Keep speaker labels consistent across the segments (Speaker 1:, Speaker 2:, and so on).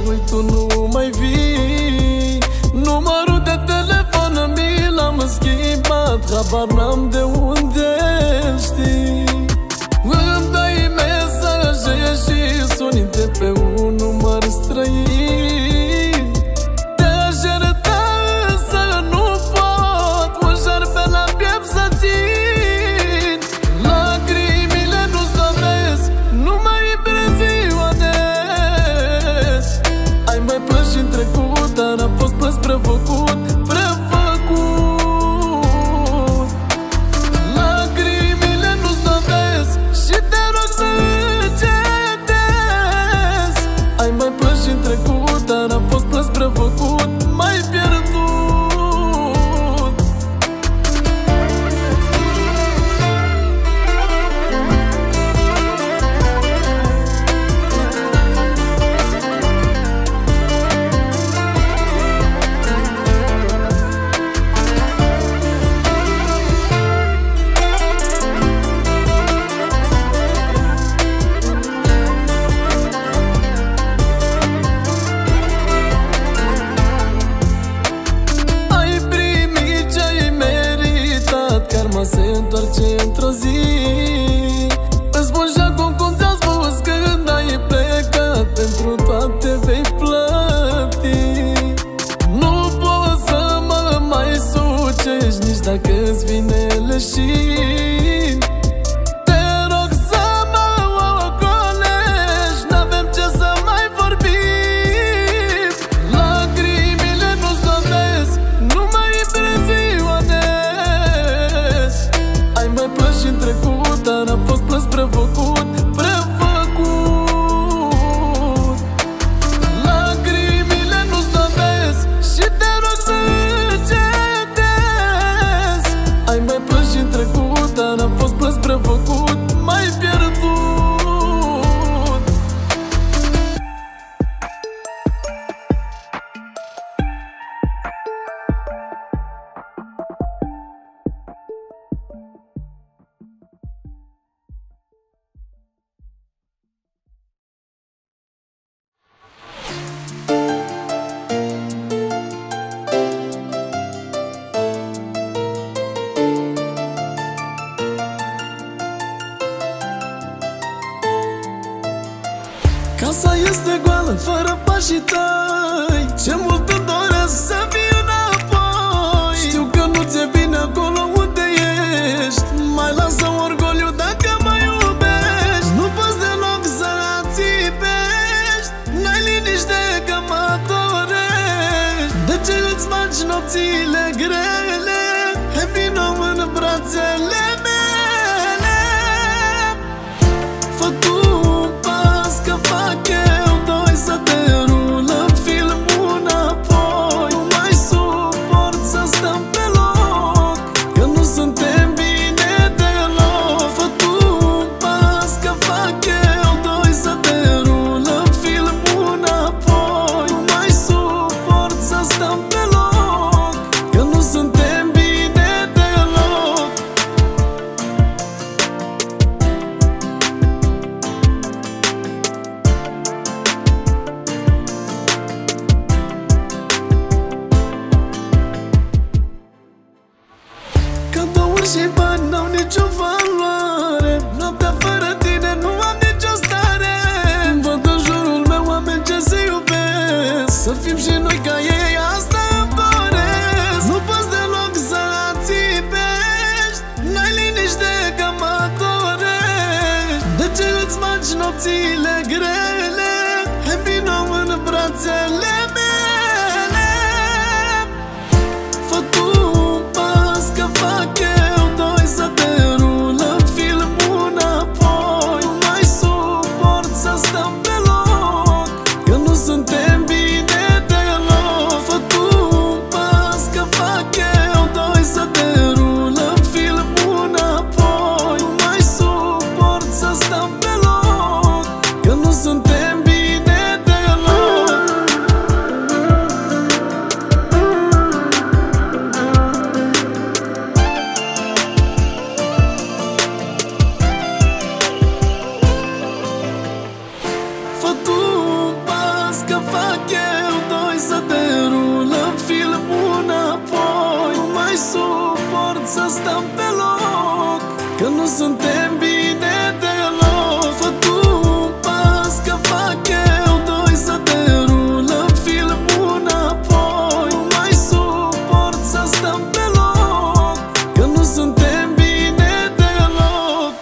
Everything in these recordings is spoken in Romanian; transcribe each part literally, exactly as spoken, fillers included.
Speaker 1: spui tu nu mai vii. Numărul de telefon mi l-am schimbat, habar n-am de unde știi. Îmi dai mesaje și suni de pe un număr străin. Te-aș ierta însă nu pot, un șarpe la piept să țin. Lacrimile nu-ți doresc, nu mai prea ziua des. Ai mai plâns și-n trecut, dar a fost plâns prefăcut, prefăcut. Lacrimile nu-ți doresc și te rog să încetezi. Ai mai plâns și-n trecut, dar a fost plâns prefăcut, mai pierdut. Karma se întoarce într-o zi. Îți spun și acum cum ți-am spus când ai plecat, pentru toate vei plăti. Nu poți să mă mai sucești nici dacă îți vine leșin. Te rog să mă ocolești, n-avem ce să mai vorbim. Lacrimile nu-ți doresc, nu mai prea ziua des. Ai mai plâns și-n trecut, dar a fost plâns prefăcut, prefăcut. Lacrimile nu-ți doresc și te rog să încetezi. Ai mai plâns și-n trecut, dar a fost plâns prefăcut, mai pierdut. Casa este goală, fără pașii tăi. Ce mult îmi doresc să fiu înapoi. Știu că nu ți-e bine acolo unde ești, mai lasă orgoliu dacă mă iubești. Nu poți deloc să ațipești, n-ai liniște că mă dorești. De ce îți faci nopțile grele? Hai vino în brațele mele. Fă tu un pas că fac eu doi, să te rulăm filmul înapoi. Nu mai suport să stăm pe loc, că nu suntem bine deloc. Fă tu un pas că fac eu doi, să te rulăm filmul înapoi. Nu mai suport să stăm pe loc, că nu suntem bine deloc. Cadouri și bani n-au nicio valoare, noaptea fără tine nu am nicio stare. Văd în jurul meu oameni ce se iubesc, să fim și noi ca ei, asta îmi doresc. Nu poți deloc să ațipești, n-ai liniște că mă dorești. De ce îți faci nopțile grele? Hai vino în brațele mele. Fă tu un pas că fac eu doi, să te rulăm filmul înapoi. Nu mai suport să stăm pe loc, că nu suntem bine deloc. Fă tu un pas că fac eu doi, să te rulăm filmul înapoi. Nu mai suport să stăm pe loc, că suport să stăm pe loc, că nu suntem bine deloc. Fă tu un pas, că fac eu doi, să derulăm filmul înapoi. Nu mai suport să stăm pe loc, că nu suntem bine deloc.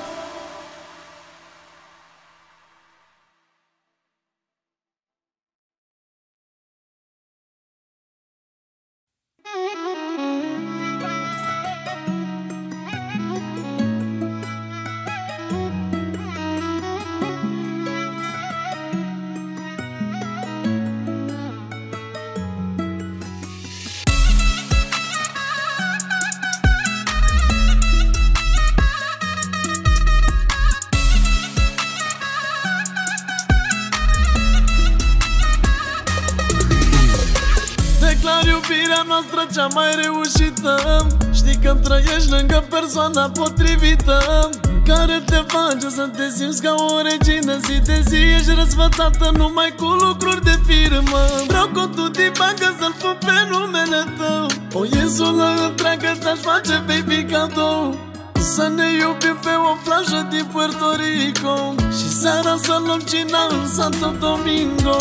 Speaker 1: Declar iubirea noastră cea mai reușită. Știi că trăiești lângă persoana potrivită, care te face să te simți ca o regină. Zi de zi ești răsfățată numai cu lucruri de firmă. Vreau contul din bancă să-l pun pe numele tău. O insulă întreagă ți-aș face, baby, cadou. Să ne iubim pe o plajă din Puerto Rico și seara să luăm cina în Santo Domingo.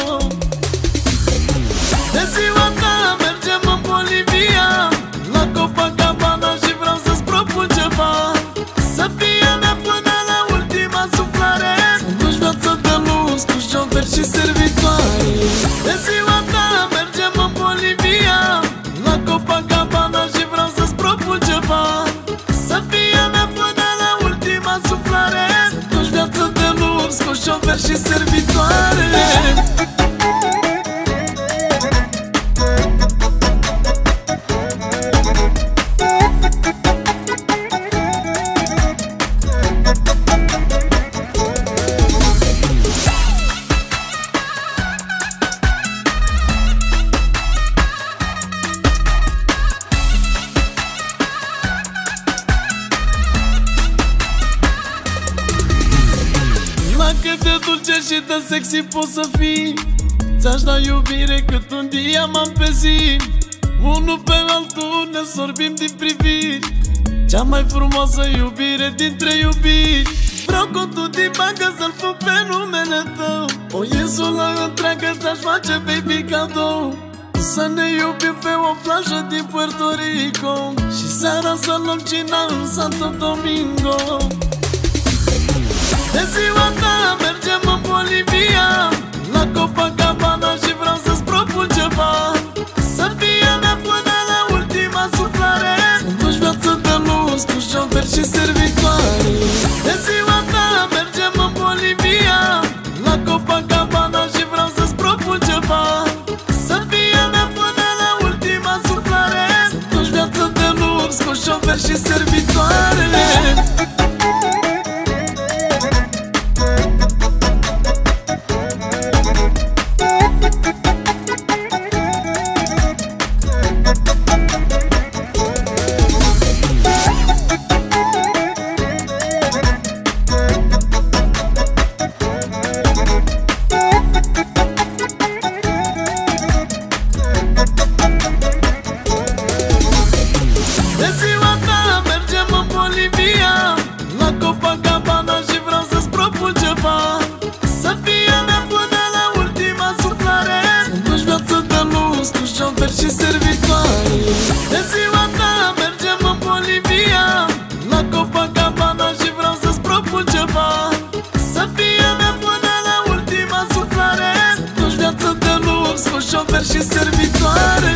Speaker 1: De ziua ta mergem în Bolivia, la Copacabana, și vreau să-ți propun ceva. Să fie mea până la ultima suflare, să duci viață de lux cu șofer și servitoare. De ziua ta mergem în Bolivia, la Copacabana, și vreau să-ți propun ceva. Să fie mea până la ultima suflare, să duci viață de lux cu șofer și servitoare. Cât de dulce și de sexy poți să fii, ți-aș da iubire cât un diamant pe zi. Unul pe altul ne sorbim din priviri, cea mai frumoasă iubire dintre iubiri. Vreau contul din bancă să-l pun pe numele tău. O insulă întreagă ți-aș face, baby, cadou. Să ne iubim pe o plajă din Puerto Rico și seara să luăm cina în Santo Domingo. De ziua ta mergem în Bolivia, la Copacabana, și vreau să-ți propun ceva. Să fie mea până la ultima suflare, să duci viață de lux cu șofer și servitoare. De ziua ta mergem în Bolivia, la Copacabana, și vreau să-ți propun ceva. Să fie mea până la ultima suflare, să duci viață de lux cu șofer și servitoare. De ziua ta mergem în Bolivia, la Copacabana, și vreau să-ți propun ceva. Să fie mea până la ultima suflare, să duci viață de lux cu șofer și servitoare. De ziua ta mergem în Bolivia, la Copacabana, și vreau să-ți propun ceva. Să fie mea până la ultima suflare, să duci viață de lux cu șofer și servitoare.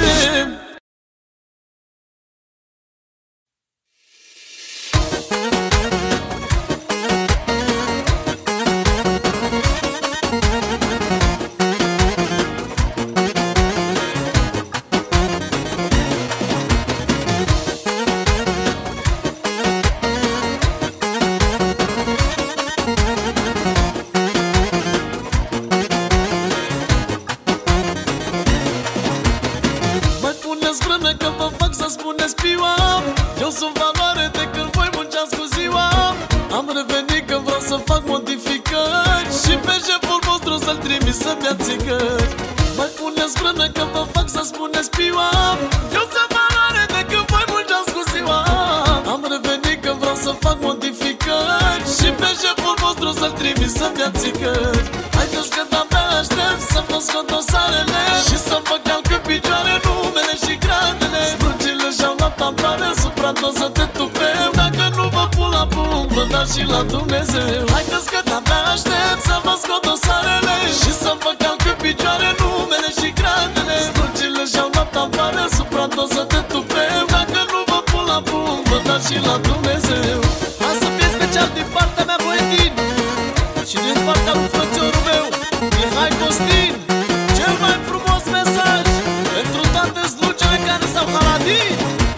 Speaker 1: Eu sunt valoare de când voi munceați cu ziua. Am revenit că vreau să fac modificări și pe șeful vostru să-l trimis să-mi ia țigări. Mai puneți frână că vă fac să spuneți piua. Eu sunt valoare de când voi munceați cu să dea țigări. Haideți că de-abia aștept să vă scot dosarele și să vă calc în picioare numele și gradele. Strugile și-au luat amploare, supradoză de tupeu. Dacă nu vă pun la punct, vă dați și la Dumnezeu. Haideți că de-abia aștept să vă scot dosarele și să vă calc în picioare numele și gradele. Strugile și-au luat amploare, supradoză de tupeu. Dacă nu vă pun la punct, vă dați și la Dumnezeu.
Speaker 2: Am să fie special din partea mea, Voitin, și din partea lui frățiorul meu, Mihai Costin. Cel mai frumos mesaj pentru toate slucele care s-au haladit.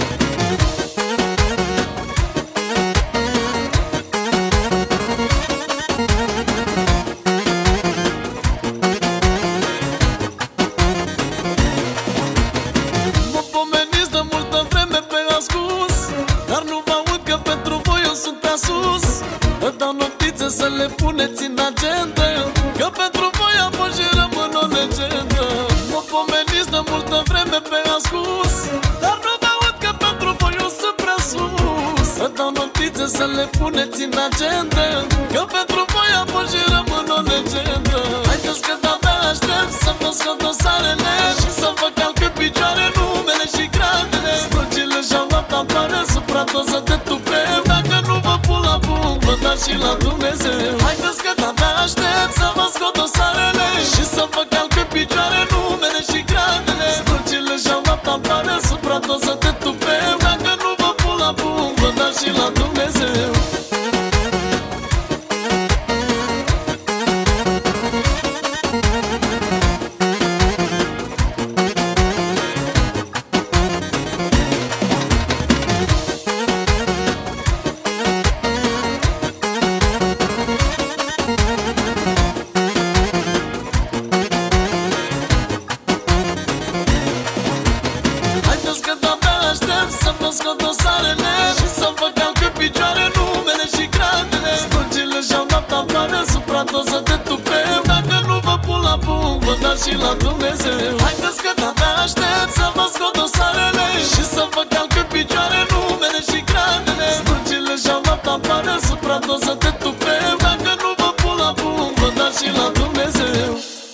Speaker 1: Mă pomeniți de multă vreme pe ascuns, dar nu vă aud că pentru voi eu sunt prea sus. Vă dau notițe să le puneți în agenda, că pentru voi am fost și rămân o legendă. Mă pomeniți de multă vreme pe ascuns, dar nu vă aud că pentru voi eu sunt prea sus. Vă dau notițe să le puneți în agenda, că pentru voi am fost și rămân o legendă. Haideți că de-abia aștept să vă scot dosarele și să vă calc în picioare numele și gradele. Strugile și-au luat amploare, supradoză de tupeu. Dacă nu vă pun la punct, vă dați și la Dumnezeu. Haideți că de-abia aștept să vă scot dosarele și să vă calc în picioare numele și gradele. Strugile și-au luat amploare, supradoză de tupeu. Dacă nu vă pun la punct, vă dați și la Dumnezeu. Haideți că de-abia aștept să vă scot dosarele și să vă calc în picioare numele și gradele. Strugile și-au luat amploare, supradoză de tupeu. Dacă nu vă pun la punct, vă dați și la Dumnezeu. Haideți că de-abia aștept să vă scot dosarele și să vă calc în picioare numele și gradele. Strugile și-au luat amploare, supradoză de tupeu. Dacă nu vă pun la punct, vă dați și la Dumnezeu.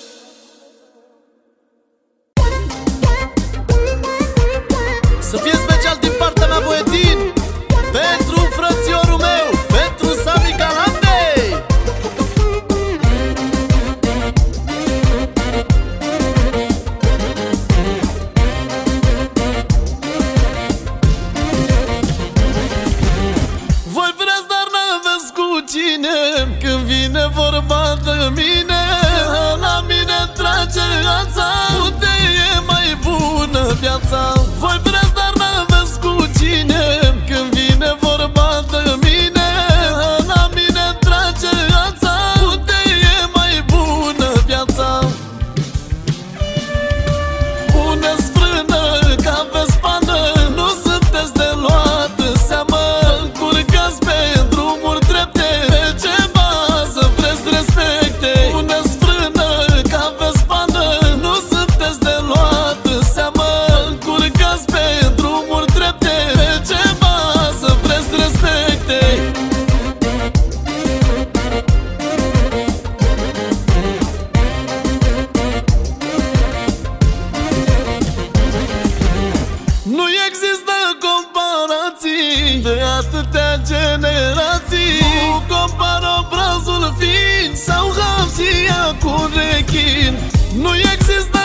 Speaker 2: Să fie special din partea mea, Voitin, pentru frățiorul meu, pentru Sami Galante.
Speaker 1: Voi vreți, dar n-aveți cu cine, când vine vorba de mine. La mine trage ața, unde e mai bună viața. Voi vreți, dar n-aveți cu cine, când vine vorba de mine. La mine trage ața, unde e mai bună viața. Puneți frână, că aveți pană, nu sunteți de luat în seamă. Încurcați pe drumuri drepte, pe ce bază vreți respecte. Puneți frână, că aveți pană, nu sunteți de luat în seamă. Încurcați pe drumuri drepte, pe ce bază vreți respecte. Nu există comparații de atâtea generații. Nu compar obrazul fiind sau Hamsia cu rechin. Nu există